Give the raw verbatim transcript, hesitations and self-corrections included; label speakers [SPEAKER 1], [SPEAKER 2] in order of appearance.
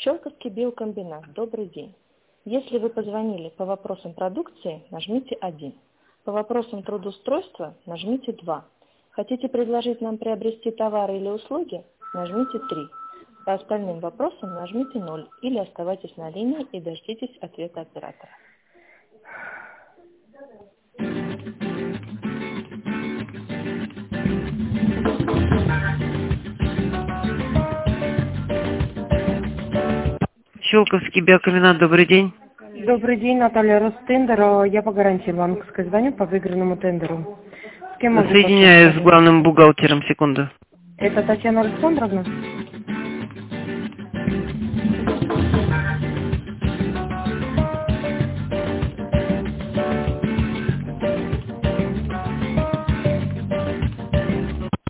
[SPEAKER 1] Щелковский биокомбинат. Добрый день. Если вы позвонили по вопросам продукции, нажмите один. По вопросам трудоустройства нажмите два. Хотите предложить нам приобрести товары или услуги? Нажмите три. По остальным вопросам нажмите ноль или оставайтесь на линии и дождитесь ответа оператора.
[SPEAKER 2] Щелковский биокомбинат, добрый день.
[SPEAKER 3] Добрый день, Наталья, Ростендер. Я по гарантии банковской звоню по выигранному тендеру. С кем могу
[SPEAKER 2] Соединяю с главным бухгалтером, секунду.
[SPEAKER 3] Это Татьяна Александровна?